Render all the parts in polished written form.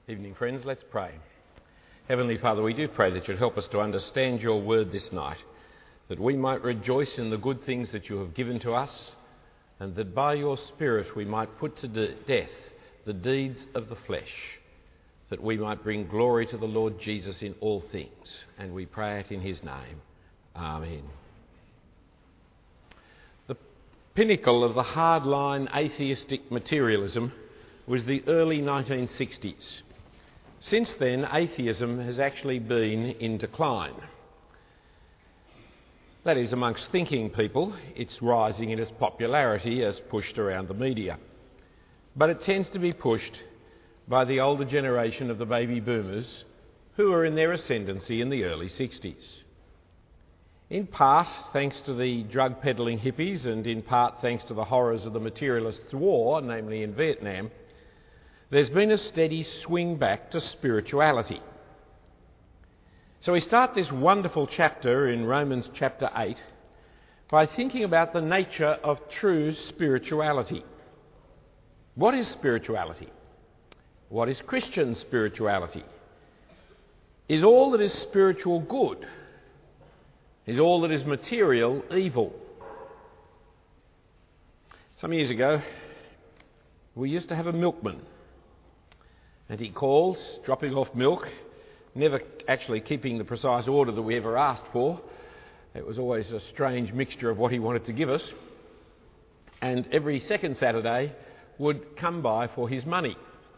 Evening, friends. Let's pray. Heavenly Father, we do pray that you'd help us to understand your word this night, that we might rejoice in the good things that you have given to us, and that by your Spirit we might put to death the deeds of the flesh, that we might bring glory to the Lord Jesus in all things. And we pray it in his name. Amen. The pinnacle of the hardline atheistic materialism was the early 1960s. Since then, atheism has actually been in decline. That is, amongst thinking people, it's rising in its popularity as pushed around the media. But it tends to be pushed by the older generation of the baby boomers who are in their ascendancy in the early 60s. In part thanks to the drug peddling hippies, and in part thanks to the horrors of the materialists' war, namely in Vietnam, there's been a steady swing back to spirituality. So we start this wonderful chapter in Romans chapter 8 by thinking about the nature of true spirituality. What is spirituality? What is Christian spirituality? Is all that is spiritual good? Is all that is material evil? Some years ago, we used to have a milkman. And he calls, dropping off milk, never actually keeping the precise order that we ever asked for. It was always a strange mixture of what he wanted to give us. And every second Saturday would come by for his money.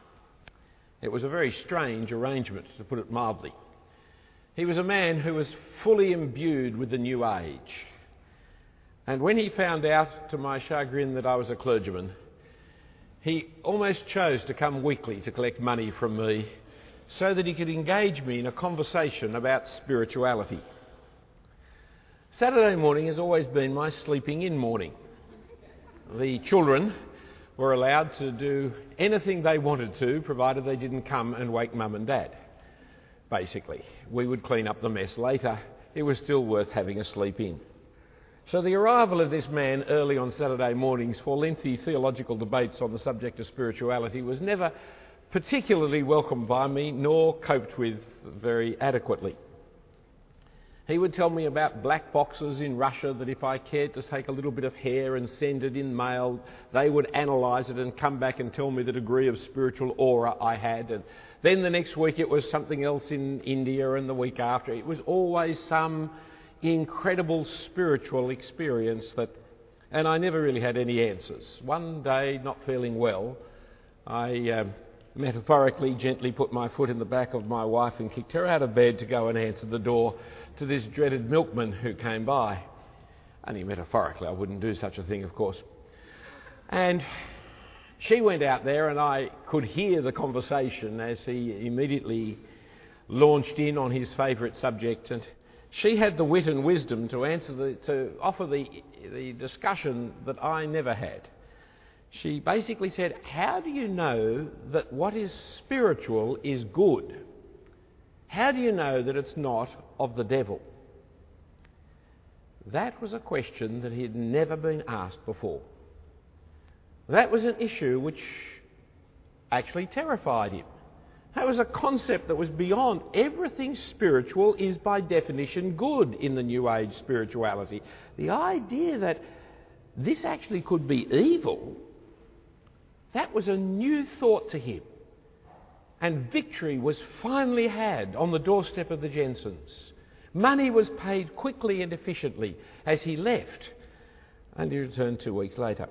It was a very strange arrangement, to put it mildly. He was a man who was fully imbued with the new age. And when he found out, to my chagrin, that I was a clergyman, he almost chose to come weekly to collect money from me so that he could engage me in a conversation about spirituality. Saturday morning has always been my sleeping in morning. The children were allowed to do anything they wanted to, provided they didn't come and wake mum and dad. Basically, we would clean up the mess later. It was still worth having a sleep in. So the arrival of this man early on Saturday mornings for lengthy theological debates on the subject of spirituality was never particularly welcomed by me, nor coped with very adequately. He would tell me about black boxes in Russia that if I cared to take a little bit of hair and send it in mail, they would analyse it and come back and tell me the degree of spiritual aura I had. And then the next week it was something else in India, and the week after it was always some incredible spiritual experience and I never really had any answers. One day, not feeling well, I metaphorically gently put my foot in the back of my wife and kicked her out of bed to go and answer the door to this dreaded milkman who came by. Only metaphorically, I wouldn't do such a thing, of course. And she went out there, and I could hear the conversation as he immediately launched in on his favourite subject, and she had the wit and wisdom to offer the discussion that I never had. She basically said, how do you know that what is spiritual is good? How do you know that it's not of the devil? That was a question that he had never been asked before. That was an issue which actually terrified him. That was a concept that was beyond. Everything spiritual is by definition good in the New Age spirituality. The idea that this actually could be evil, that was a new thought to him. And victory was finally had on the doorstep of the Jensens. Money was paid quickly and efficiently as he left, and he returned 2 weeks later.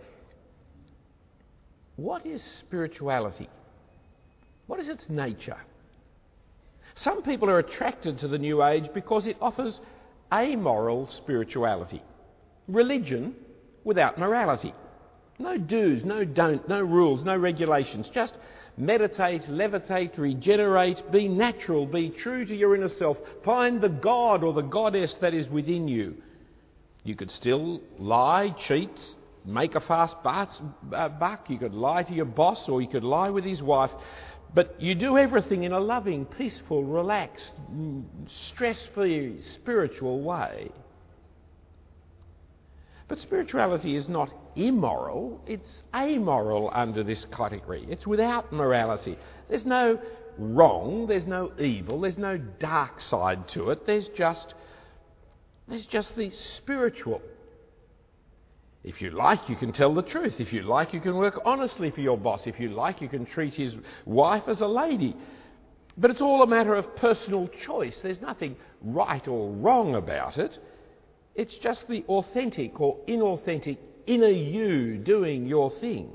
What is spirituality? What is its nature? Some people are attracted to the New Age because it offers amoral spirituality. Religion without morality. No do's, no don't, no rules, no regulations. Just meditate, levitate, regenerate, be natural, be true to your inner self. Find the God or the goddess that is within you. You could still lie, cheat, make a fast buck. You could lie to your boss, or you could lie with his wife. But you do everything in a loving, peaceful, relaxed, stress-free, spiritual way. But spirituality is not immoral, it's amoral under this category. It's without morality. There's no wrong, there's no evil, there's no dark side to it, there's just the spiritual. If you like, you can tell the truth. If you like, you can work honestly for your boss. If you like, you can treat his wife as a lady. But it's all a matter of personal choice. There's nothing right or wrong about it. It's just the authentic or inauthentic inner you doing your thing.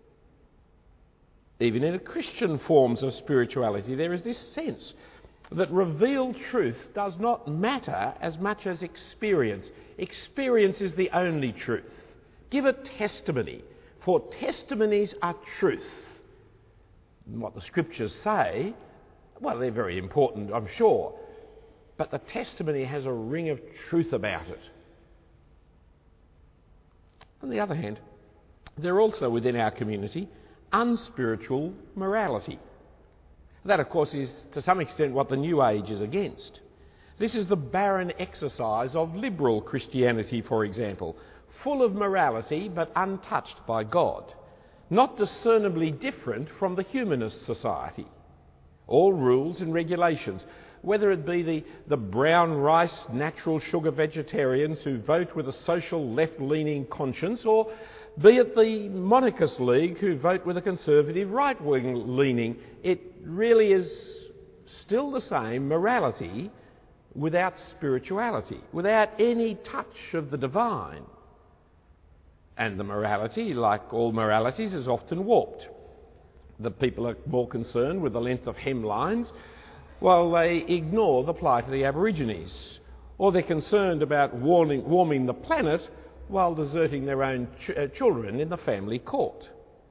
Even in Christian forms of spirituality, there is this sense that revealed truth does not matter as much as experience. Experience is the only truth. Give a testimony, for testimonies are truth. And what the scriptures say, well, they're very important, I'm sure, but the testimony has a ring of truth about it. On the other hand, there are also within our community unspiritual morality. That, of course, is to some extent what the New Age is against. This is the barren exercise of liberal Christianity, for example, full of morality but untouched by God, not discernibly different from the humanist society. All rules and regulations, whether it be the brown rice, natural sugar vegetarians who vote with a social left-leaning conscience, or be it the monarchist league who vote with a conservative right-wing leaning, it really is still the same morality without spirituality, without any touch of the divine. And the morality, like all moralities, is often warped. The people are more concerned with the length of hemlines, while they ignore the plight of the Aborigines. Or they're concerned about warming the planet while deserting their own children in the family court.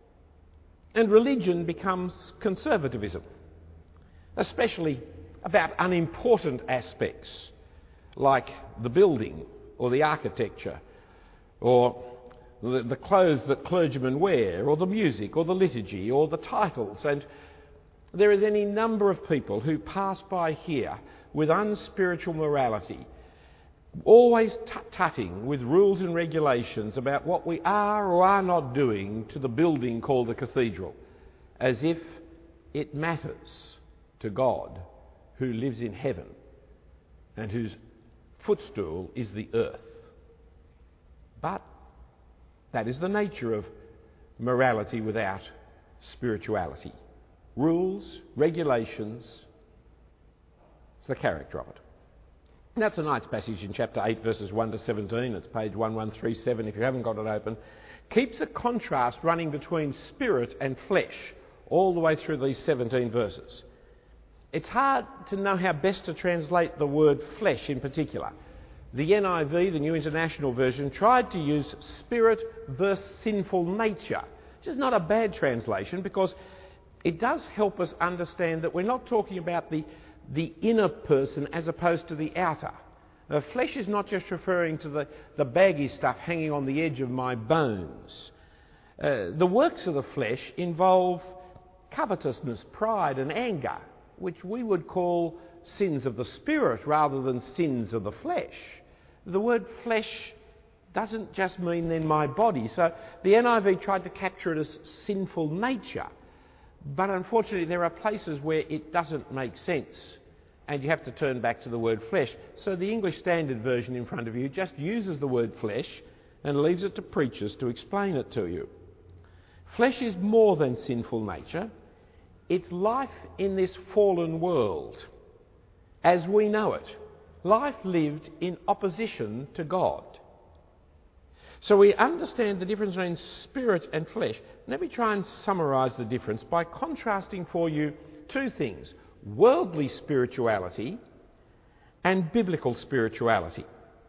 And religion becomes conservatism, especially about unimportant aspects like the building or the architecture or the clothes that clergymen wear, or the music, or the liturgy, or the titles. And there is any number of people who pass by here with unspiritual morality, always tut-tutting with rules and regulations about what we are or are not doing to the building called a cathedral, as if it matters to God who lives in heaven and whose footstool is the earth. But that is the nature of morality without spirituality. Rules, regulations, it's the character of it. And that's tonight's passage in chapter 8, verses 1 to 17. It's page 1137 if you haven't got it open. Keeps a contrast running between spirit and flesh all the way through these 17 verses. It's hard to know how best to translate the word flesh in particular. The NIV, the New International Version, tried to use spirit versus sinful nature, which is not a bad translation because it does help us understand that we're not talking about the inner person as opposed to the outer. The flesh is not just referring to the baggy stuff hanging on the edge of my bones. The works of the flesh involve covetousness, pride and anger, which we would call sins of the spirit rather than sins of the flesh. The word flesh doesn't just mean then my body. So the NIV tried to capture it as sinful nature. But unfortunately there are places where it doesn't make sense and you have to turn back to the word flesh. So the English Standard Version in front of you just uses the word flesh and leaves it to preachers to explain it to you. Flesh is more than sinful nature. It's life in this fallen world as we know it. Life lived in opposition to God. So we understand the difference between spirit and flesh. Let me try and summarise the difference by contrasting for you two things: worldly spirituality and biblical spirituality.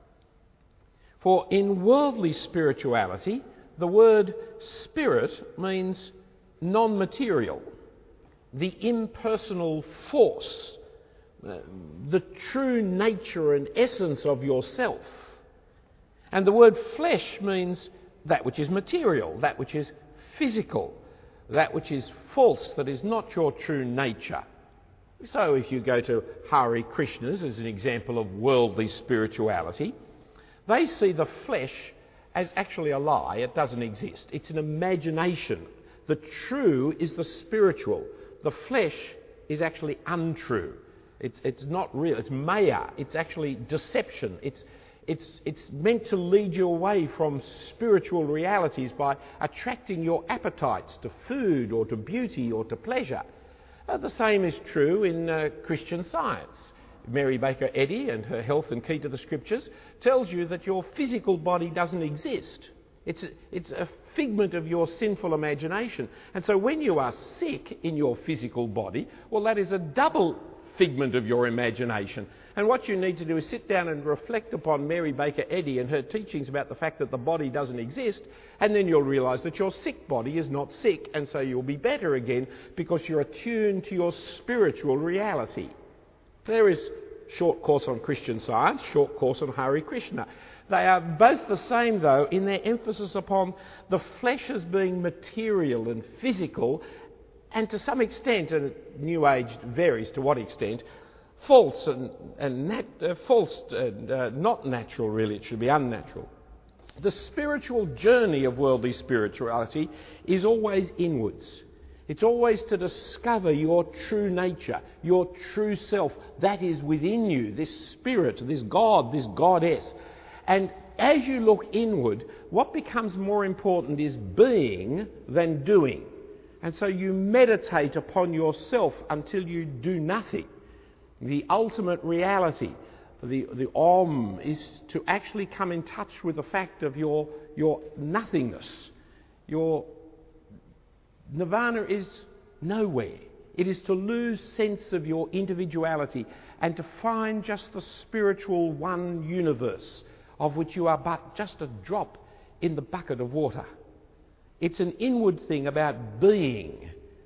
For in worldly spirituality, the word spirit means non-material, the impersonal force, the true nature and essence of yourself. And the word flesh means that which is material, that which is physical, that which is false, that is not your true nature. So if you go to Hare Krishnas as an example of worldly spirituality, they see the flesh as actually a lie. It doesn't exist. It's an imagination. The true is the spiritual. The flesh is actually untrue. It's not real. It's maya. It's actually deception. It's meant to lead you away from spiritual realities by attracting your appetites to food or to beauty or to pleasure. The same is true in Christian Science. Mary Baker Eddy and her Health and Key to the Scriptures tells you that your physical body doesn't exist. It's a figment of your sinful imagination. And so when you are sick in your physical body, well, that is a double figment of your imagination. And what you need to do is sit down and reflect upon Mary Baker Eddy and her teachings about the fact that the body doesn't exist, and then you'll realise that your sick body is not sick, and so you'll be better again because you're attuned to your spiritual reality. There is short course on Christian Science, short course on Hare Krishna. They are both the same, though, in their emphasis upon the flesh as being material and physical, and to some extent, and New Age varies to what extent, false and not natural, really. It should be unnatural. The spiritual journey of worldly spirituality is always inwards. It's always to discover your true nature, your true self. That is within you, this spirit, this God, this goddess. And as you look inward, what becomes more important is being than doing. And so you meditate upon yourself until you do nothing. The ultimate reality, the Om, is to actually come in touch with the fact of your nothingness. Your nirvana is nowhere. It is to lose sense of your individuality and to find just the spiritual one universe of which you are but just a drop in the bucket of water. It's an inward thing about being.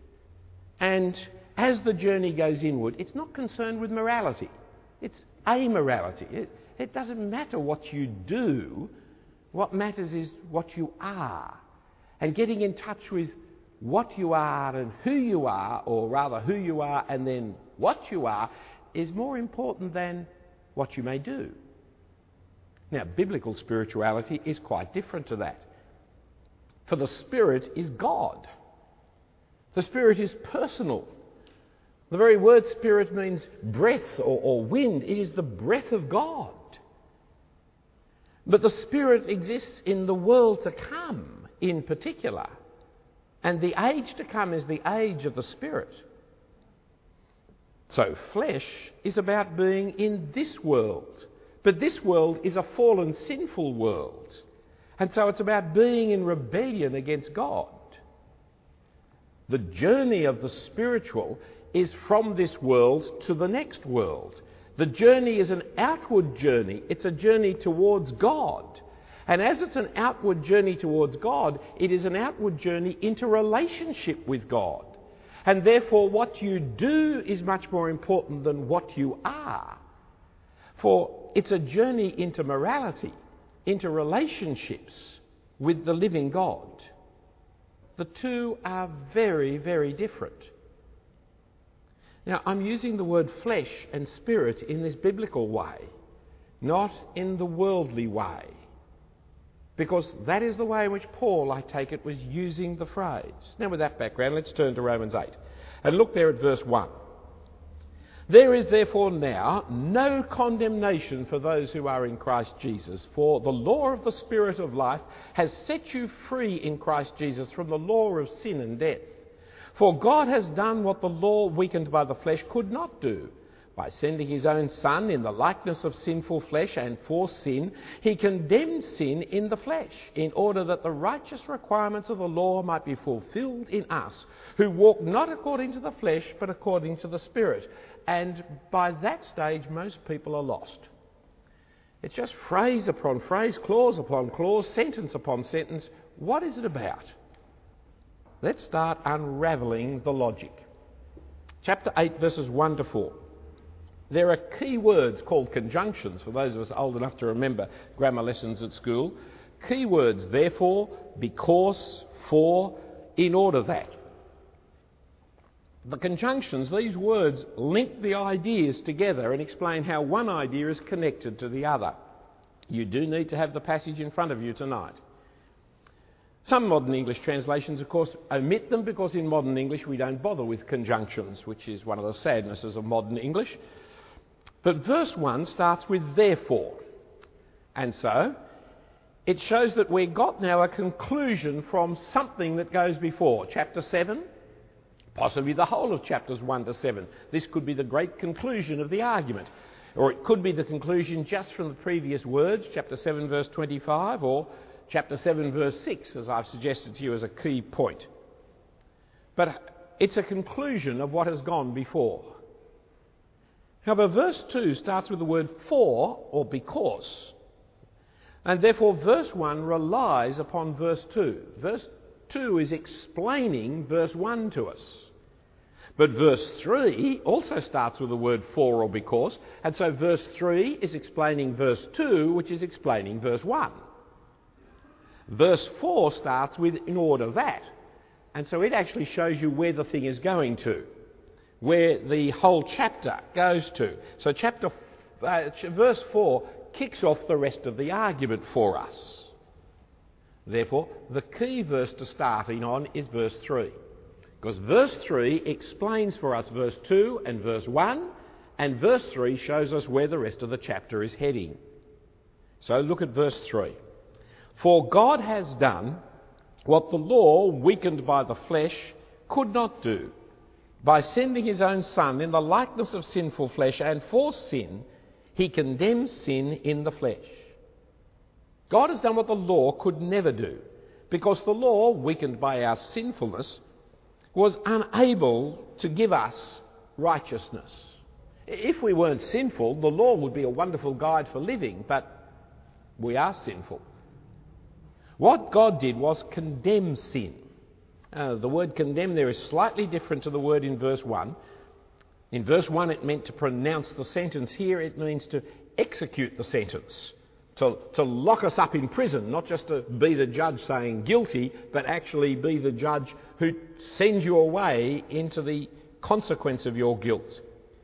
And as the journey goes inward, it's not concerned with morality. It's amorality. It doesn't matter what you do. What matters is what you are. And getting in touch with what you are and who you are, or rather who you are and then what you are, is more important than what you may do. Now, biblical spirituality is quite different to that. For the Spirit is God. The Spirit is personal. The very word Spirit means breath or wind. It is the breath of God. But the Spirit exists in the world to come in particular. And the age to come is the age of the Spirit. So flesh is about being in this world. But this world is a fallen, sinful world. And so it's about being in rebellion against God. The journey of the spiritual is from this world to the next world. The journey is an outward journey. It's a journey towards God. And as it's an outward journey towards God, it is an outward journey into relationship with God. And therefore what you do is much more important than what you are. For it's a journey into morality, into relationships with the living God. The two are very, very different. Now, I'm using the word flesh and spirit in this biblical way, not in the worldly way, because that is the way in which Paul, I take it, was using the phrase. Now, with that background, let's turn to Romans 8 and look there at verse 1. There is therefore now no condemnation for those who are in Christ Jesus, for the law of the Spirit of life has set you free in Christ Jesus from the law of sin and death. For God has done what the law, weakened by the flesh, could not do. By sending his own Son in the likeness of sinful flesh, and for sin, he condemned sin in the flesh, in order that the righteous requirements of the law might be fulfilled in us, who walk not according to the flesh, but according to the Spirit. And by that stage, most people are lost. It's just phrase upon phrase, clause upon clause, sentence upon sentence. What is it about? Let's start unravelling the logic. Chapter 8, verses 1 to 4. There are key words called conjunctions, for those of us old enough to remember grammar lessons at school. Key words, therefore, because, for, in order that. The conjunctions, these words, link the ideas together and explain how one idea is connected to the other. You do need to have the passage in front of you tonight. Some modern English translations, of course, omit them because in modern English we don't bother with conjunctions, which is one of the sadnesses of modern English. But verse 1 starts with therefore. And so it shows that we've got now a conclusion from something that goes before. Chapter 7, possibly the whole of chapters 1 to 7. This could be the great conclusion of the argument. Or it could be the conclusion just from the previous words, chapter 7 verse 25, or chapter 7 verse 6, as I've suggested to you as a key point. But it's a conclusion of what has gone before. However, verse 2 starts with the word for or because. And therefore verse 1 relies upon verse 2. Verse 2 is explaining verse 1 to us. But verse 3 also starts with the word for or because, and so verse 3 is explaining verse 2, which is explaining verse 1. Verse 4 starts with in order that, and so it actually shows you where the thing is going to, where the whole chapter goes to. So verse 4 kicks off the rest of the argument for us. Therefore, the key verse to starting on is verse 3. Because verse 3 explains for us verse 2 and verse 1, and verse 3 shows us where the rest of the chapter is heading. So look at verse 3. For God has done what the law, weakened by the flesh, could not do, by sending his own Son in the likeness of sinful flesh, and for sin, he condemns sin in the flesh. God has done what the law could never do, because the law, weakened by our sinfulness, was unable to give us righteousness. If we weren't sinful, the law would be a wonderful guide for living, but we are sinful. What God did was condemn sin. The word condemn there is slightly different to the word in verse 1. In verse 1 it meant to pronounce the sentence. Here it means to execute the sentence. To lock us up in prison, not just to be the judge saying guilty, but actually be the judge who sends you away into the consequence of your guilt.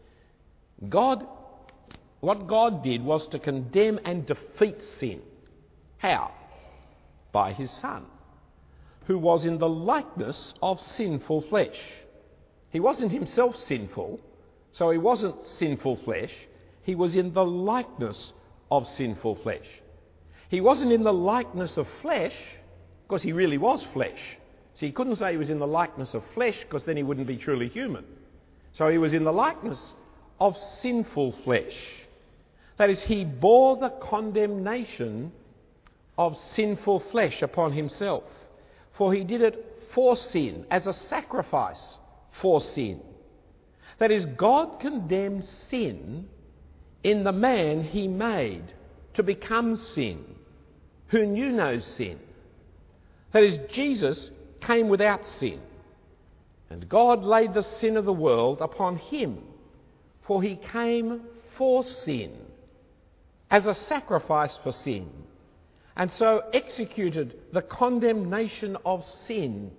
What God did was to condemn and defeat sin. How? By his Son, who was in the likeness of sinful flesh. He wasn't himself sinful, so he wasn't sinful flesh. He was in the likeness of sinful flesh. He wasn't in the likeness of flesh because he really was flesh. So he couldn't say he was in the likeness of flesh because then he wouldn't be truly human. So he was in the likeness of sinful flesh. That is, he bore the condemnation of sinful flesh upon himself. For he did it for sin, as a sacrifice for sin. That is, God condemned sin in the man he made to become sin, who knew no sin. That is, Jesus came without sin, and God laid the sin of the world upon him, for he came for sin, as a sacrifice for sin, and so executed the condemnation of sin,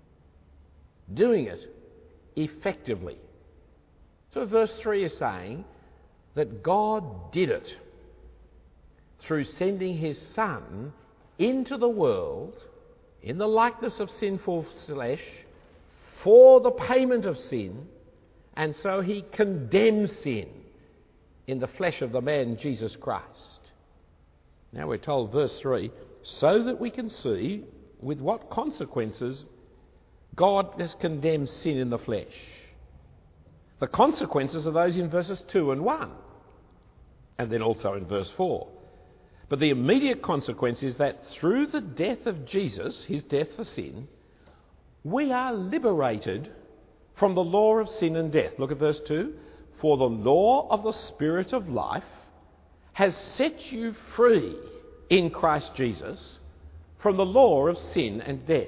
doing it effectively. So verse 3 is saying that God did it through sending his Son into the world in the likeness of sinful flesh for the payment of sin, and so he condemns sin in the flesh of the man Jesus Christ. Now we're told, verse 3, so that we can see with what consequences God has condemned sin in the flesh. The consequences are those in verses 2 and 1, and then also in verse 4. But the immediate consequence is that through the death of Jesus, his death for sin, we are liberated from the law of sin and death. Look at verse 2. For the law of the Spirit of life has set you free in Christ Jesus from the law of sin and death.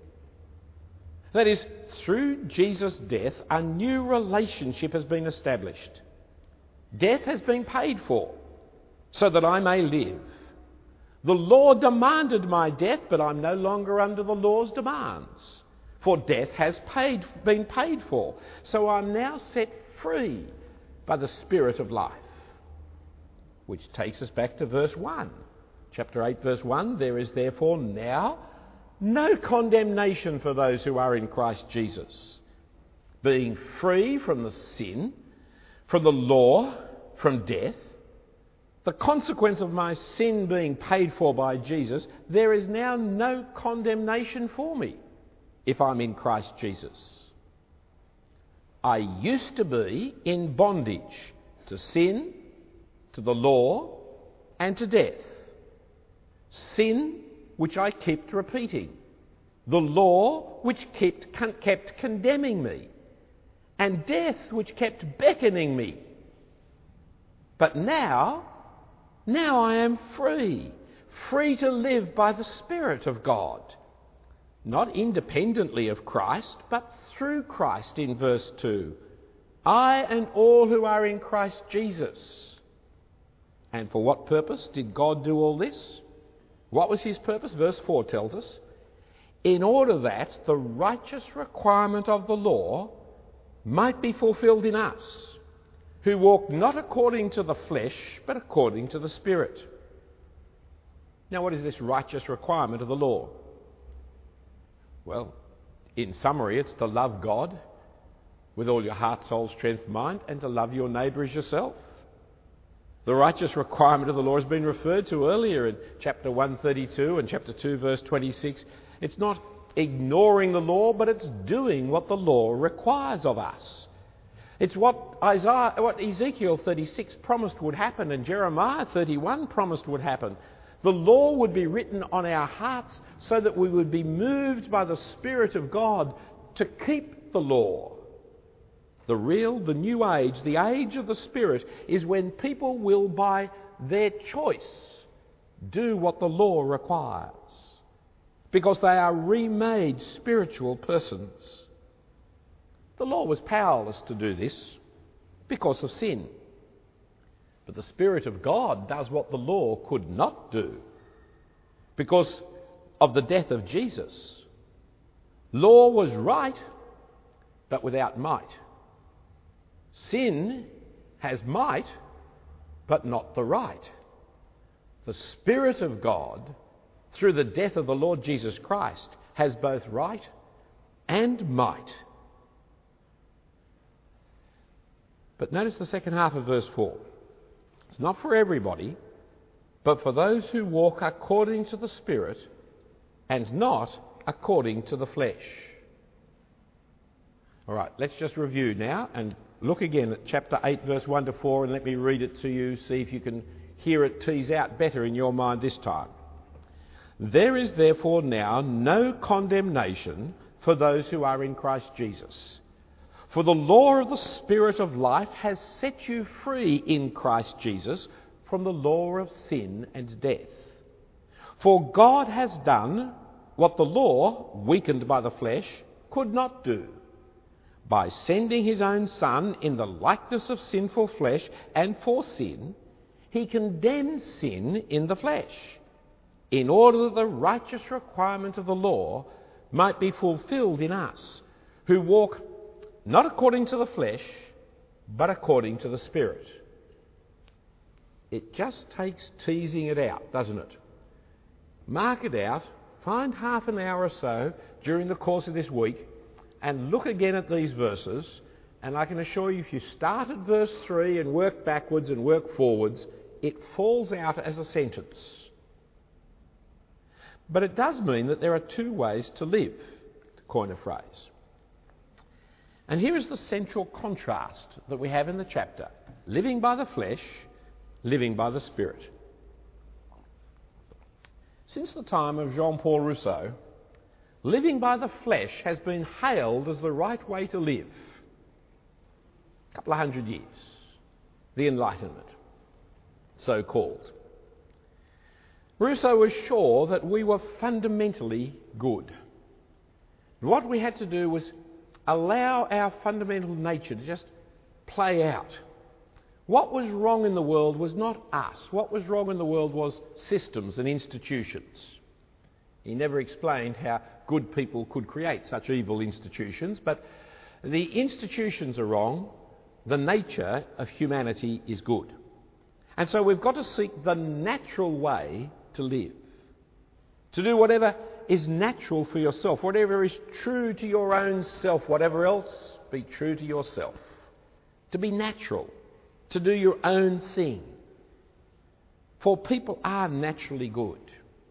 That is, through Jesus' death, a new relationship has been established. Death has been paid for, so that I may live. The law demanded my death, but I'm no longer under the law's demands, for death has been paid for. So I'm now set free by the Spirit of life. which takes us back to verse 1. Chapter 8, verse 1, there is therefore now no condemnation for those who are in Christ Jesus, being free from the sin, from the law, from death, the consequence of my sin being paid for by Jesus, there is now no condemnation for me if I'm in Christ Jesus. I used to be in bondage to sin, to the law, and to death. Sin, which I kept repeating. The law, which kept condemning me. And death, which kept beckoning me. But now I am free to live by the Spirit of God. Not independently of Christ, but through Christ in verse 2. I and all who are in Christ Jesus. And for what purpose did God do all this? What was his purpose? Verse 4 tells us. In order that the righteous requirement of the law might be fulfilled in us, who walk not according to the flesh, but according to the Spirit. Now, what is this righteous requirement of the law? Well, in summary, it's to love God with all your heart, soul, strength, mind, and to love your neighbour as yourself. The righteous requirement of the law has been referred to earlier in chapter 132 and chapter 2, verse 26. It's not ignoring the law, but it's doing what the law requires of us. It's what Ezekiel 36 promised would happen and Jeremiah 31 promised would happen. The law would be written on our hearts so that we would be moved by the Spirit of God to keep the law. The new age, the age of the Spirit, is when people will, by their choice, do what the law requires, because they are remade spiritual persons. The law was powerless to do this because of sin. But the Spirit of God does what the law could not do because of the death of Jesus. Law was right, but without might. Sin has might, but not the right. The Spirit of God, through the death of the Lord Jesus Christ, has both right and might. But notice the second half of verse 4. It's not for everybody, but for those who walk according to the Spirit and not according to the flesh. All right, let's just review now and look again at chapter 8, verse 1 to 4, and let me read it to you, see if you can hear it tease out better in your mind this time. There is therefore now no condemnation for those who are in Christ Jesus. For the law of the Spirit of life has set you free in Christ Jesus from the law of sin and death. For God has done what the law, weakened by the flesh, could not do. By sending his own Son in the likeness of sinful flesh and for sin, he condemned sin in the flesh, in order that the righteous requirement of the law might be fulfilled in us, who walk not according to the flesh, but according to the Spirit. It just takes teasing it out, doesn't it? Mark it out, find half an hour or so during the course of this week, and look again at these verses, and I can assure you if you start at verse 3 and work backwards and work forwards, it falls out as a sentence. But it does mean that there are two ways to live, to coin a phrase. And here is the central contrast that we have in the chapter. Living by the flesh, living by the Spirit. Since the time of Jean-Paul Rousseau, living by the flesh has been hailed as the right way to live. A couple of 100 years. The Enlightenment, so called. Rousseau was sure that we were fundamentally good. And what we had to do was allow our fundamental nature to just play out. What was wrong in the world was not us. What was wrong in the world was systems and institutions. He never explained how good people could create such evil institutions, but the institutions are wrong. The nature of humanity is good. And so we've got to seek the natural way to live. To do whatever is natural for yourself, whatever is true to your own self, whatever else, be true to yourself. To be natural, to do your own thing. For people are naturally good.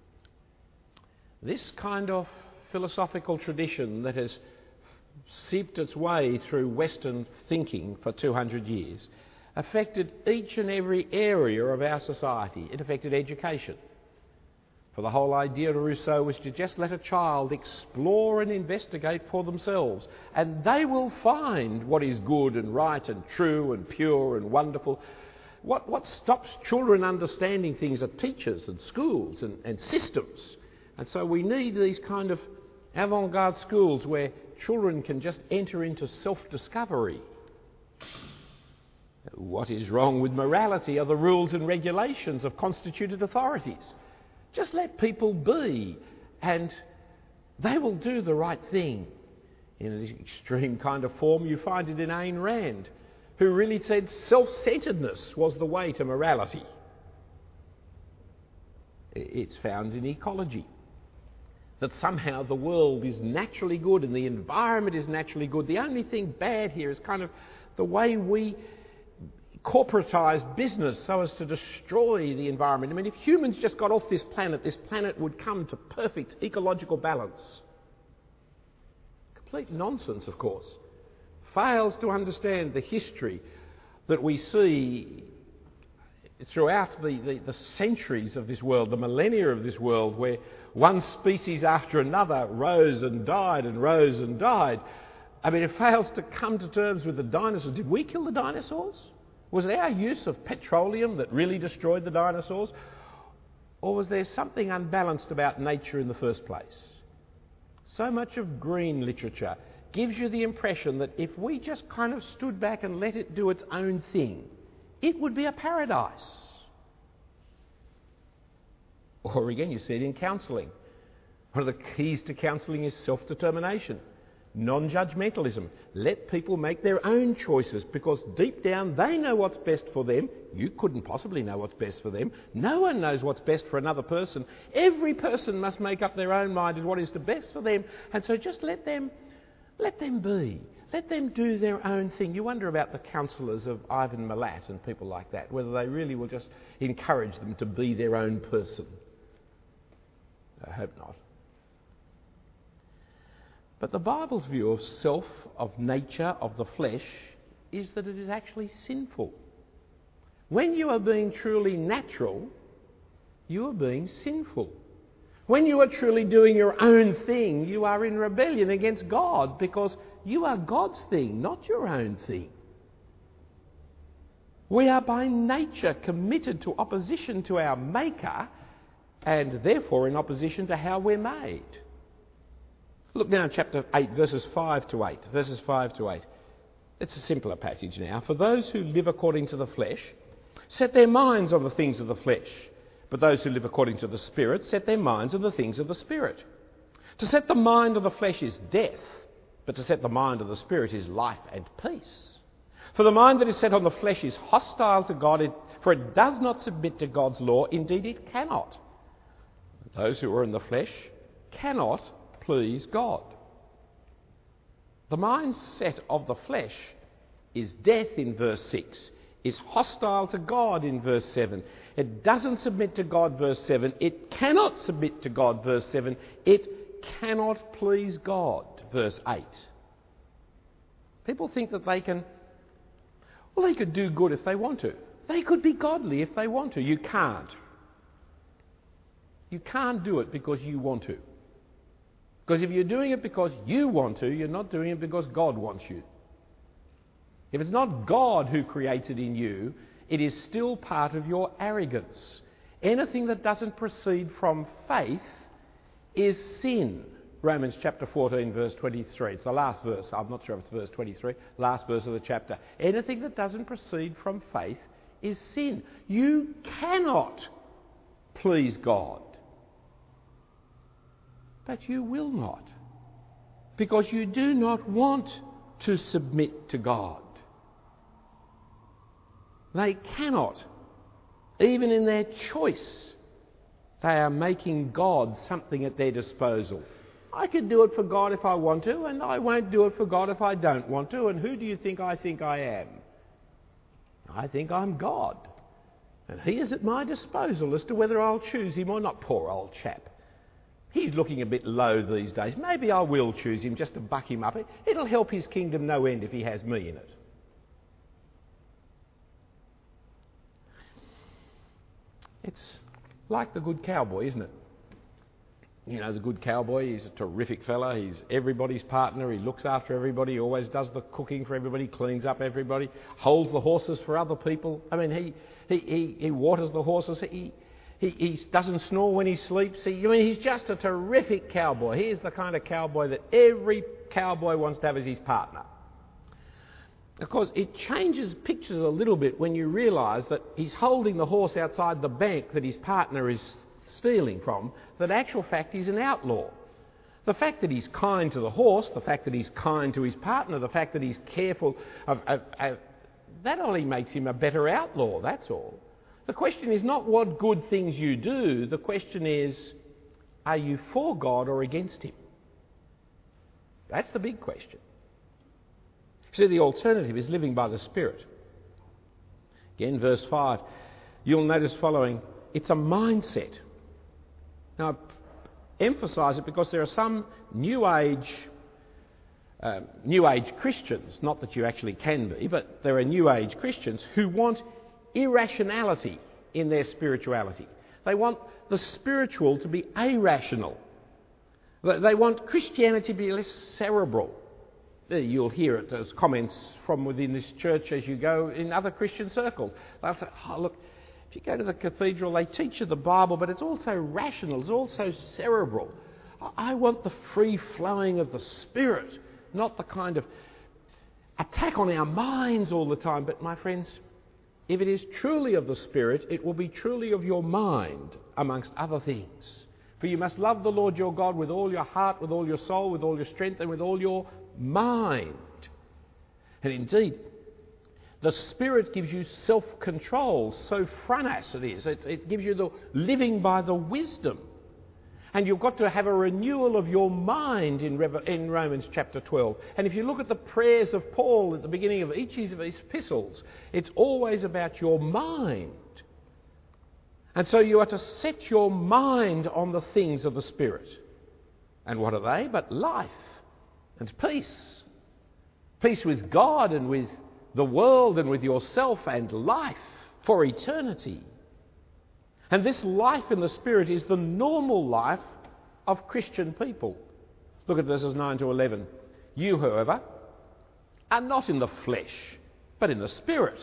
This kind of philosophical tradition that has seeped its way through Western thinking for 200 years affected each and every area of our society. It affected education. For the whole idea of Rousseau was to just let a child explore and investigate for themselves, and they will find what is good and right and true and pure and wonderful. What stops children understanding things are teachers and schools and systems. And so we need these kind of avant-garde schools where children can just enter into self-discovery. What is wrong with morality are the rules and regulations of constituted authorities. Just let people be, and they will do the right thing. In an extreme kind of form, you find it in Ayn Rand, who really said self-centeredness was the way to morality. It's found in ecology, that somehow the world is naturally good and the environment is naturally good. The only thing bad here is kind of the way we corporatise business so as to destroy the environment. I mean, if humans just got off this planet would come to perfect ecological balance. Complete nonsense, of course. Fails to understand the history that we see throughout the centuries of this world, the millennia of this world, where one species after another rose and died and rose and died. I mean, it fails to come to terms with the dinosaurs. Did we kill the dinosaurs? Was it our use of petroleum that really destroyed the dinosaurs? Or was there something unbalanced about nature in the first place? So much of green literature gives you the impression that if we just kind of stood back and let it do its own thing, it would be a paradise. Or again, you see it in counselling. One of the keys to counselling is self-determination, non-judgmentalism. Let people make their own choices because deep down they know what's best for them. You couldn't possibly know what's best for them. No one knows what's best for another person. Every person must make up their own mind as what is the best for them. And so just let them be. Let them do their own thing. You wonder about the counsellors of Ivan Milat and people like that, whether they really will just encourage them to be their own person. I hope not. But the Bible's view of self, of nature, of the flesh, is that it is actually sinful. When you are being truly natural, you are being sinful. When you are truly doing your own thing, you are in rebellion against God because you are God's thing, not your own thing. We are by nature committed to opposition to our Maker and therefore in opposition to how we're made. Look now at chapter 8, verses 5 to 8. Verses 5 to 8. It's a simpler passage now. For those who live according to the flesh set their minds on the things of the flesh, but those who live according to the Spirit set their minds on the things of the Spirit. To set the mind of the flesh is death, but to set the mind of the Spirit is life and peace. For the mind that is set on the flesh is hostile to God, for it does not submit to God's law. Indeed, it cannot. Those who are in the flesh cannot please God. The mindset of the flesh is death in verse 6, is hostile to God in verse 7. It doesn't submit to God, verse 7. It cannot submit to God, verse 7. It cannot please God, verse 8. People think that they could do good if they want to. They could be godly if they want to. You can't. You can't do it because you want to. Because if you're doing it because you want to, you're not doing it because God wants you. If it's not God who creates it in you, it is still part of your arrogance. Anything that doesn't proceed from faith is sin. Romans chapter 14, verse 23. It's the last verse. I'm not sure if it's verse 23. Last verse of the chapter. Anything that doesn't proceed from faith is sin. You cannot please God. But you will not. Because you do not want to submit to God. They cannot Even in their choice, they are making God something at their disposal. I can do it for God if I want to, and I won't do it for God if I don't want to. And who do you think I am? I think I'm God. And he is at my disposal as to whether I'll choose him or not. Poor old chap. He's looking a bit low these days. Maybe I will choose him just to buck him up. It'll help his kingdom no end if he has me in it. It's like the good cowboy, isn't it? You know, the good cowboy, he's a terrific fella. He's everybody's partner. He looks after everybody. He always does the cooking for everybody, cleans up everybody, holds the horses for other people. I mean, he waters the horses. He doesn't snore when he sleeps. He's just a terrific cowboy. He is the kind of cowboy that every cowboy wants to have as his partner. Of course, it changes pictures a little bit when you realise that he's holding the horse outside the bank that his partner is stealing from, that actual fact he's an outlaw. The fact that he's kind to the horse, the fact that he's kind to his partner, the fact that he's careful that only makes him a better outlaw, that's all. The question is not what good things you do, the question is, are you for God or against him? That's the big question. See, the alternative is living by the Spirit. Again, verse 5, you'll notice following, it's a mindset. Now, I emphasise it because there are some New Age Christians, not that you actually can be, but there are New Age Christians who want irrationality in their spirituality. They want the spiritual to be irrational. They want Christianity to be less cerebral. You'll hear it as comments from within this church as you go in other Christian circles. They'll say, oh, look, if you go to the cathedral, they teach you the Bible, but it's also rational, it's also cerebral. I want the free flowing of the Spirit, not the kind of attack on our minds all the time. But my friends, if it is truly of the Spirit, it will be truly of your mind, amongst other things. For you must love the Lord your God with all your heart, with all your soul, with all your strength, and with all your mind. And indeed, the Spirit gives you self-control, sophronos it is. It gives you the living by the wisdom. And you've got to have a renewal of your mind in Romans chapter 12. And if you look at the prayers of Paul at the beginning of each of his epistles, it's always about your mind. And so you are to set your mind on the things of the Spirit. And what are they? But life and peace. Peace with God and with the world and with yourself, and life for eternity. And this life in the Spirit is the normal life of Christian people. Look at verses 9 to 11. You, however, are not in the flesh, but in the Spirit,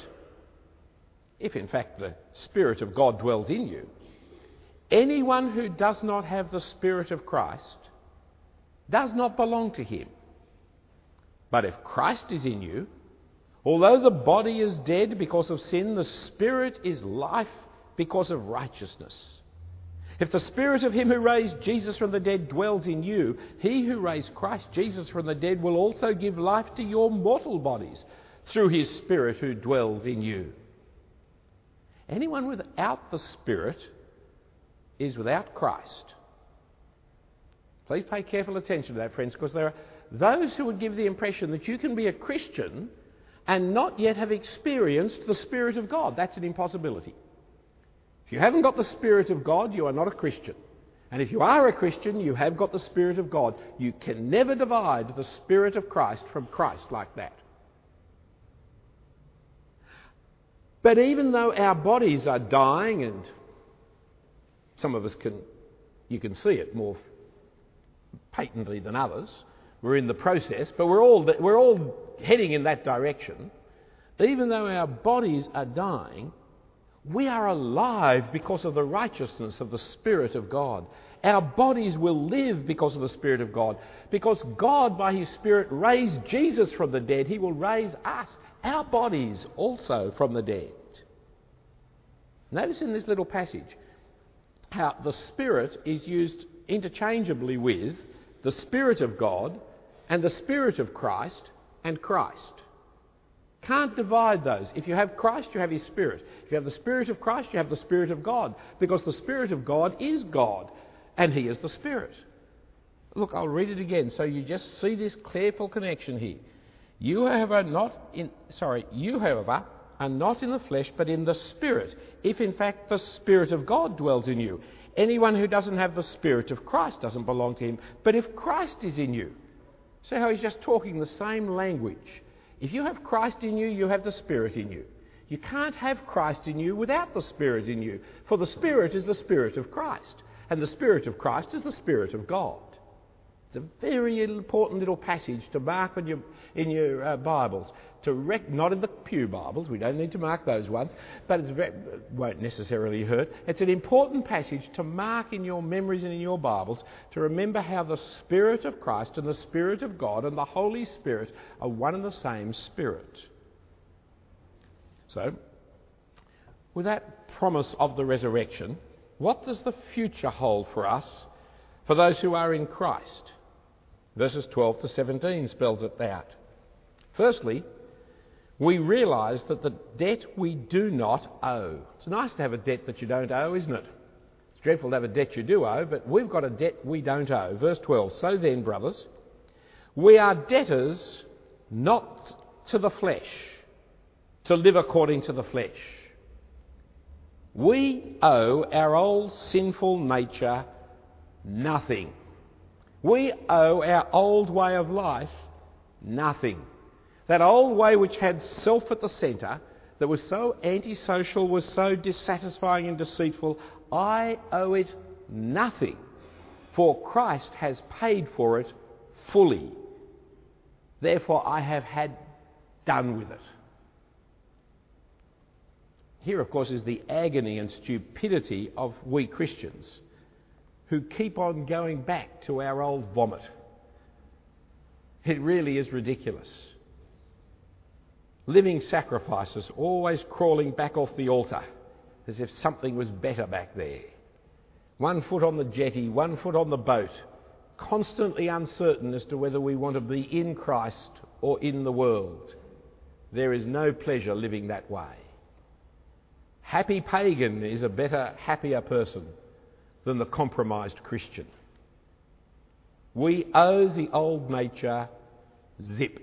if in fact the Spirit of God dwells in you. Anyone who does not have the Spirit of Christ does not belong to him. But if Christ is in you, although the body is dead because of sin, the Spirit is life because of righteousness. If the Spirit of him who raised Jesus from the dead dwells in you, he who raised Christ Jesus from the dead will also give life to your mortal bodies through his Spirit who dwells in you. Anyone without the Spirit is without Christ. Please pay careful attention to that, friends, because there are those who would give the impression that you can be a Christian and not yet have experienced the Spirit of God. That's an impossibility. If you haven't got the Spirit of God, you are not a Christian. And if you are a Christian, you have got the Spirit of God. You can never divide the Spirit of Christ from Christ like that. But even though our bodies are dying, and some of us you can see it more patently than others, we're in the process, but we're all heading in that direction. Even though our bodies are dying, we are alive because of the righteousness of the Spirit of God. Our bodies will live because of the Spirit of God. Because God, by his Spirit, raised Jesus from the dead, he will raise us, our bodies, also from the dead. Notice in this little passage how the Spirit is used interchangeably with the Spirit of God and the Spirit of Christ and Christ. Can't divide those. If you have Christ, you have his Spirit. If you have the Spirit of Christ, you have the Spirit of God, because the Spirit of God is God, and he is the Spirit. Look, I'll read it again so you just see this careful connection here. You, however, are not in the flesh, but in the Spirit, if in fact the Spirit of God dwells in you. Anyone who doesn't have the Spirit of Christ doesn't belong to him. But if Christ is in you, see how he's just talking the same language. If you have Christ in you, you have the Spirit in you. You can't have Christ in you without the Spirit in you, for the Spirit is the Spirit of Christ, and the Spirit of Christ is the Spirit of God. It's a very important little passage to mark in your Bibles. Not in the Pew Bibles, we don't need to mark those ones, but it won't necessarily hurt. It's an important passage to mark in your memories and in your Bibles, to remember how the Spirit of Christ and the Spirit of God and the Holy Spirit are one and the same Spirit. So, with that promise of the resurrection, what does the future hold for us, for those who are in Christ? Verses 12 to 17 spells it out. Firstly, we realise that the debt we do not owe. It's nice to have a debt that you don't owe, isn't it? It's dreadful to have a debt you do owe, but we've got a debt we don't owe. Verse 12, so then, brothers, we are debtors not to the flesh, to live according to the flesh. We owe our old sinful nature nothing. We owe our old way of life nothing. That old way which had self at the centre, that was so antisocial, was so dissatisfying and deceitful, I owe it nothing, for Christ has paid for it fully. Therefore I have had done with it. Here, of course, is the agony and stupidity of we Christians, who keep on going back to our old vomit. It really is ridiculous. Living sacrifices, always crawling back off the altar as if something was better back there. 1 foot on the jetty, 1 foot on the boat, constantly uncertain as to whether we want to be in Christ or in the world. There is no pleasure living that way. Happy pagan is a better, happier person than the compromised Christian. We owe the old nature zip.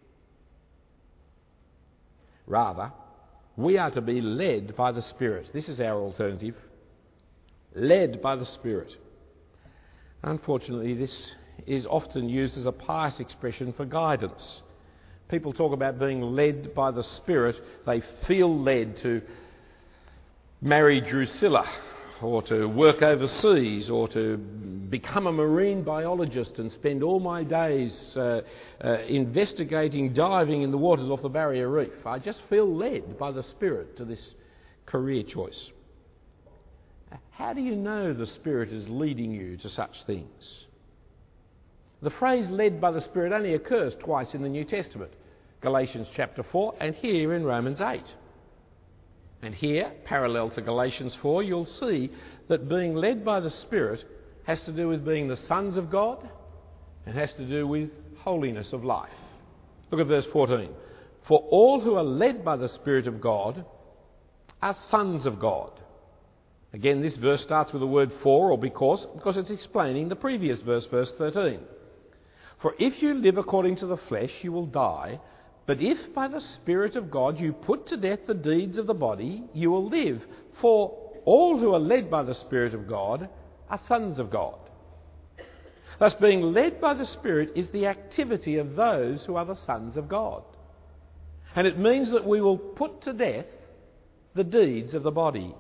Rather, we are to be led by the Spirit. This is our alternative. Led by the Spirit. Unfortunately, this is often used as a pious expression for guidance. People talk about being led by the Spirit. They feel led to marry Drusilla, or to work overseas, or to become a marine biologist and spend all my days investigating, diving in the waters off the Barrier Reef. I just feel led by the Spirit to this career choice. How do you know the Spirit is leading you to such things? The phrase led by the Spirit only occurs twice in the New Testament. Galatians chapter 4 and here in Romans 8. And here, parallel to Galatians 4, you'll see that being led by the Spirit has to do with being the sons of God and has to do with holiness of life. Look at verse 14. For all who are led by the Spirit of God are sons of God. Again, this verse starts with the word for or because it's explaining the previous verse, verse 13. For if you live according to the flesh, you will die. But if by the Spirit of God you put to death the deeds of the body, you will live. For all who are led by the Spirit of God are sons of God. Thus, being led by the Spirit is the activity of those who are the sons of God. And it means that we will put to death the deeds of the body.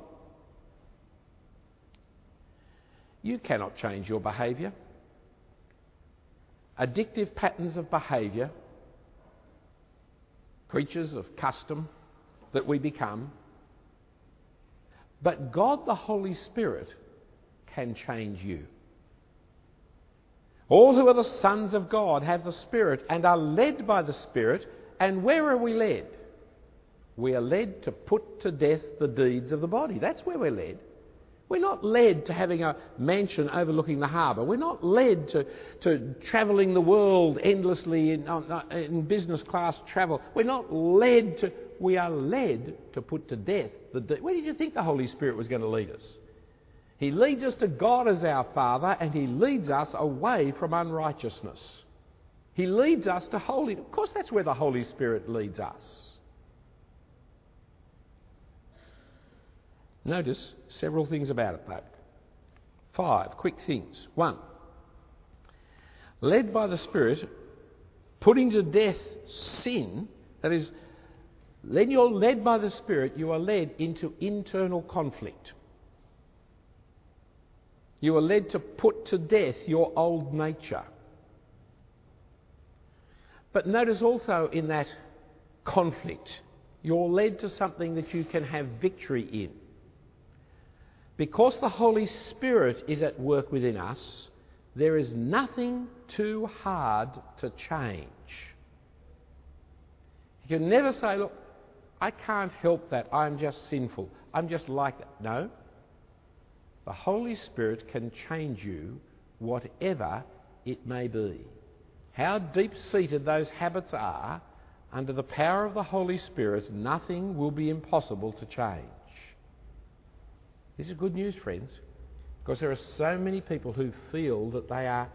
You cannot change your behaviour. Addictive patterns of behaviour, creatures of custom that we become. But God the Holy Spirit can change you. All who are the sons of God have the Spirit and are led by the Spirit. And where are we led? We are led to put to death the deeds of the body. That's where we're led. We're not led to having a mansion overlooking the harbour. We're not led to travelling the world endlessly in business class travel. We're not led to... We are led to put to death the deed. Where did you think the Holy Spirit was going to lead us? He leads us to God as our Father, and He leads us away from unrighteousness. He leads us to holiness. Of course, that's where the Holy Spirit leads us. Notice several things about it, though. 5 quick things. 1, led by the Spirit, putting to death sin, that is, when you're led by the Spirit, you are led into internal conflict. You are led to put to death your old nature. But notice also in that conflict, you're led to something that you can have victory in. Because the Holy Spirit is at work within us, there is nothing too hard to change. You can never say, look, I can't help that, I'm just sinful, I'm just like that. No. The Holy Spirit can change you, whatever it may be. How deep-seated those habits are, under the power of the Holy Spirit, nothing will be impossible to change. This is good news, friends, because there are so many people who feel that they are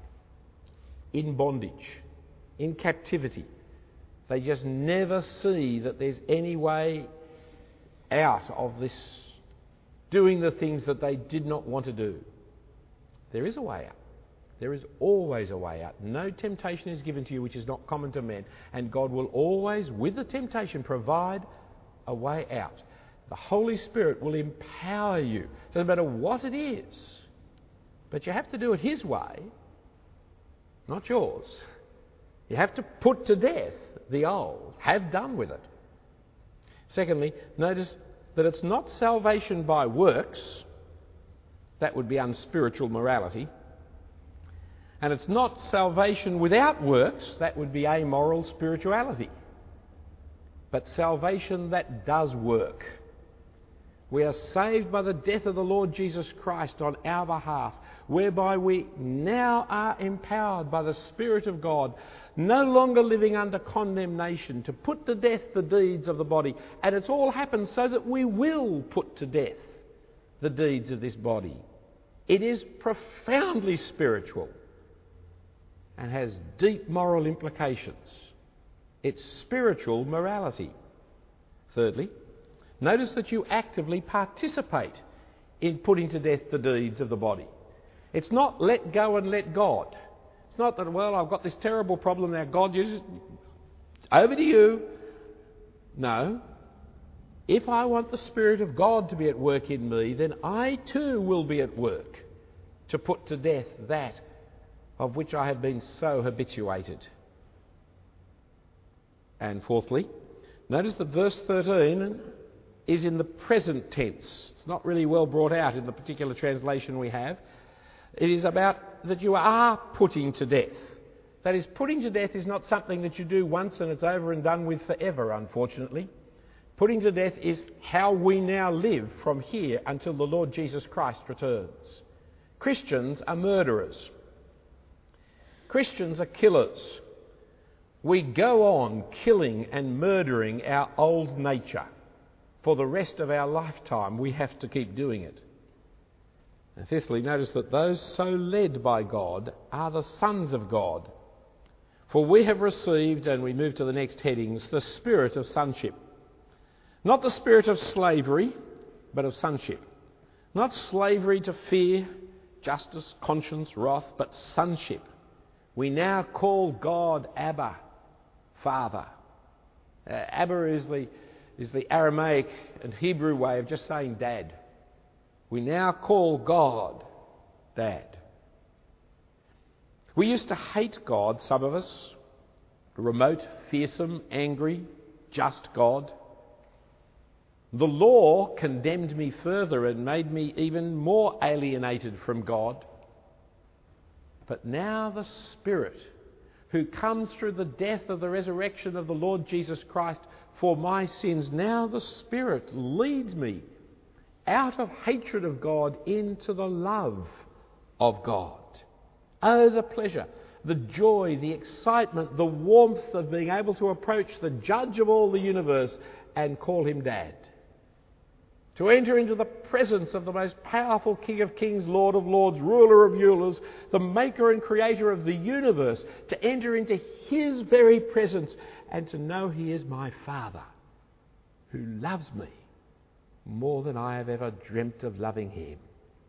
in bondage, in captivity. They just never see that there's any way out of this, doing the things that they did not want to do. There is a way out. There is always a way out. No temptation is given to you which is not common to men, and God will always, with the temptation, provide a way out. The Holy Spirit will empower you. It doesn't matter what it is, but you have to do it His way, not yours. You have to put to death the old. Have done with it. Secondly, notice that it's not salvation by works. That would be unspiritual morality. And it's not salvation without works. That would be amoral spirituality. But salvation that does work. We are saved by the death of the Lord Jesus Christ on our behalf, whereby we now are empowered by the Spirit of God, no longer living under condemnation, to put to death the deeds of the body. And it's all happened so that we will put to death the deeds of this body. It is profoundly spiritual and has deep moral implications. It's spiritual morality. Thirdly, notice that you actively participate in putting to death the deeds of the body. It's not let go and let God. It's not that, well, I've got this terrible problem now, God, over to you. No. If I want the Spirit of God to be at work in me, then I too will be at work to put to death that of which I have been so habituated. And fourthly, notice that verse 13 is in the present tense. It's not really well brought out in the particular translation we have. It is about that you are putting to death. That is, putting to death is not something that you do once and it's over and done with forever, unfortunately. Putting to death is how we now live from here until the Lord Jesus Christ returns. Christians are murderers. Christians are killers. We go on killing and murdering our old nature. For the rest of our lifetime, we have to keep doing it. And fifthly, notice that those so led by God are the sons of God. For we have received, and we move to the next headings, the spirit of sonship. Not the spirit of slavery, but of sonship. Not slavery to fear, justice, conscience, wrath, but sonship. We now call God Abba, Father. Abba is the Aramaic and Hebrew way of just saying Dad. We now call God Dad. We used to hate God, some of us. Remote, fearsome, angry, just God. The law condemned me further and made me even more alienated from God. But now the Spirit, who comes through the death of the resurrection of the Lord Jesus Christ for my sins, now the Spirit leads me out of hatred of God into the love of God. Oh, the pleasure, the joy, the excitement, the warmth of being able to approach the judge of all the universe and call him Dad. To enter into the presence of the most powerful King of Kings, Lord of Lords, ruler of rulers, the maker and creator of the universe, to enter into his very presence and to know he is my Father, who loves me more than I have ever dreamt of loving him.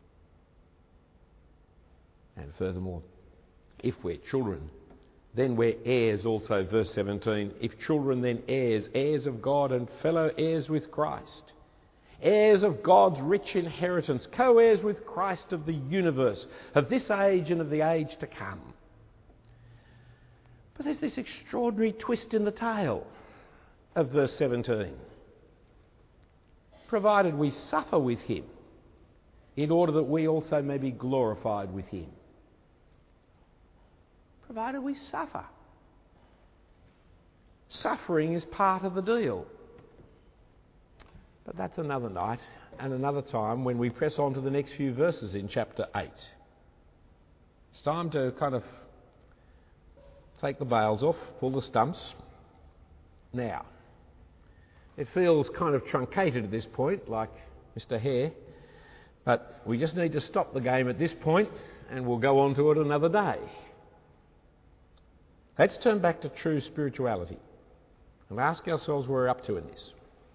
And furthermore, if we're children, then we're heirs also, verse 17. If children, then heirs, heirs of God and fellow heirs with Christ. Heirs of God's rich inheritance, co-heirs with Christ of the universe, of this age and of the age to come. But there's this extraordinary twist in the tale of verse 17. Provided we suffer with him, in order that we also may be glorified with him. Provided we suffer. Suffering is part of the deal. But that's another night and another time when we press on to the next few verses in chapter 8. It's time to kind of take the bales off, pull the stumps. Now, it feels kind of truncated at this point, like Mr. Hare, but we just need to stop the game at this point and we'll go on to it another day. Let's turn back to true spirituality and ask ourselves where we're up to in this.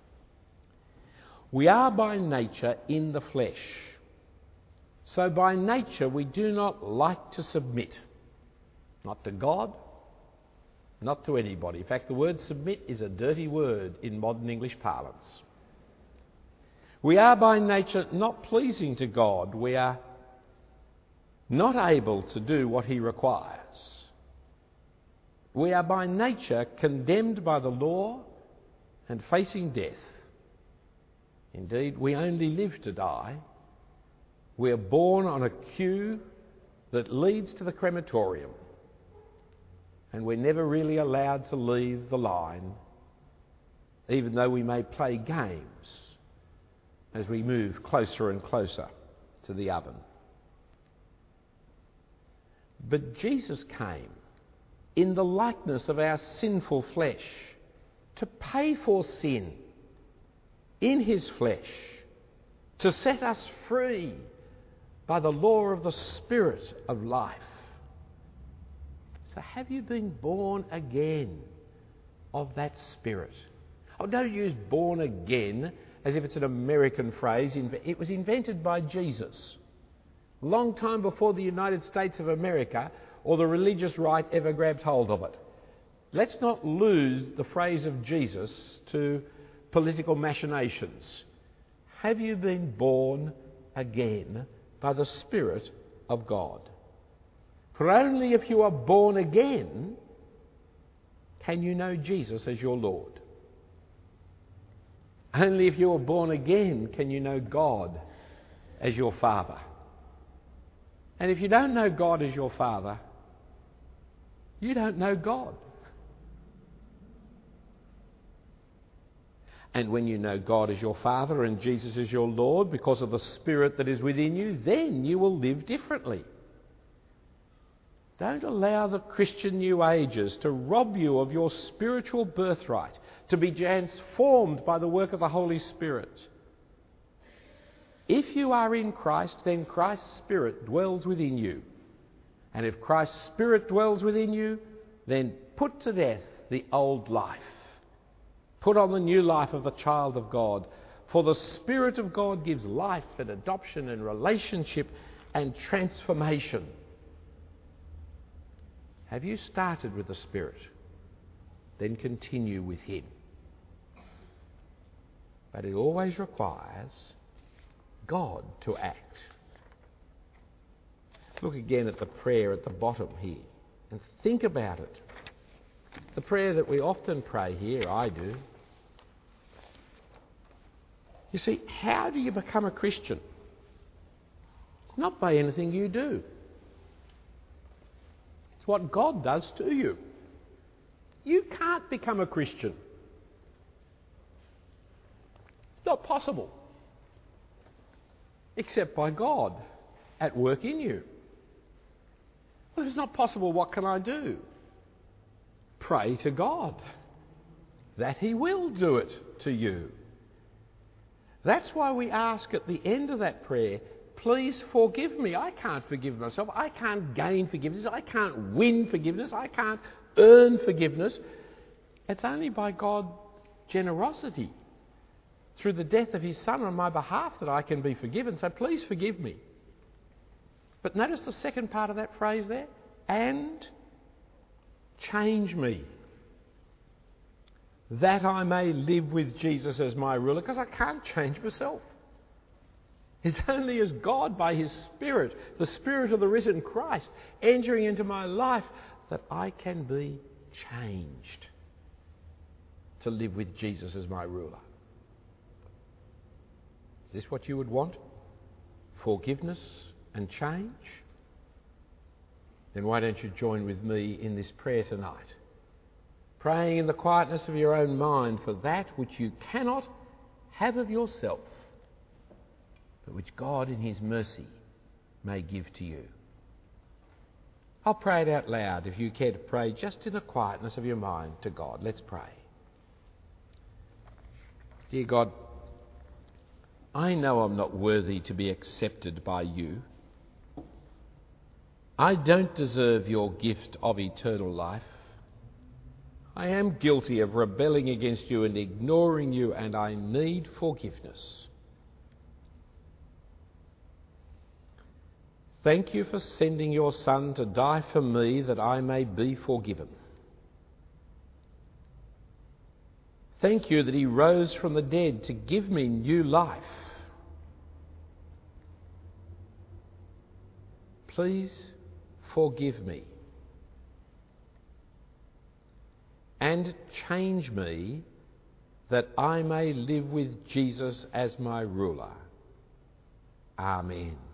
We are by nature in the flesh. So by nature we do not like to submit. Not to God, not to anybody. In fact, the word submit is a dirty word in modern English parlance. We are by nature not pleasing to God. We are not able to do what he requires. We are by nature condemned by the law and facing death. Indeed, we only live to die. We are born on a queue that leads to the crematorium. And we're never really allowed to leave the line, even though we may play games as we move closer and closer to the oven. But Jesus came in the likeness of our sinful flesh to pay for sin in his flesh, to set us free by the law of the Spirit of life. So have you been born again of that Spirit? Oh, don't use born again as if it's an American phrase. It was invented by Jesus, a long time before the United States of America or the religious right ever grabbed hold of it. Let's not lose the phrase of Jesus to political machinations. Have you been born again by the Spirit of God? For only if you are born again can you know Jesus as your Lord. Only if you are born again can you know God as your Father. And if you don't know God as your Father, you don't know God. And when you know God as your Father and Jesus as your Lord because of the Spirit that is within you, then you will live differently. Don't allow the Christian New Ages to rob you of your spiritual birthright, to be transformed by the work of the Holy Spirit. If you are in Christ, then Christ's Spirit dwells within you. And if Christ's Spirit dwells within you, then put to death the old life. Put on the new life of the child of God. For the Spirit of God gives life and adoption and relationship and transformation. Have you started with the Spirit? Then continue with him. But it always requires God to act. Look again at the prayer at the bottom here and think about it. The prayer that we often pray here, I do. You see, how do you become a Christian? It's not by anything you do. It's what God does to you. You can't become a Christian. It's not possible. except by God at work in you. Well, if it's not possible, what can I do? Pray to God that He will do it to you. That's why we ask at the end of that prayer, please forgive me. I can't forgive myself. I can't gain forgiveness. I can't win forgiveness. I can't earn forgiveness. It's only by God's generosity through the death of His Son on my behalf that I can be forgiven. So please forgive me. But notice the second part of that phrase there. And change me, that I may live with Jesus as my ruler, because I can't change myself. It's only as God, by His Spirit, the Spirit of the risen Christ, entering into my life, that I can be changed to live with Jesus as my ruler. Is this what you would want? Forgiveness and change? Then why don't you join with me in this prayer tonight? Praying in the quietness of your own mind for that which you cannot have of yourself, but which God in His mercy may give to you. I'll pray it out loud if you care to pray just in the quietness of your mind to God. Let's pray. Dear God, I know I'm not worthy to be accepted by you. I don't deserve your gift of eternal life. I am guilty of rebelling against you and ignoring you, and I need forgiveness. Thank you for sending your Son to die for me that I may be forgiven. Thank you that He rose from the dead to give me new life. Please forgive me and change me that I may live with Jesus as my ruler. Amen.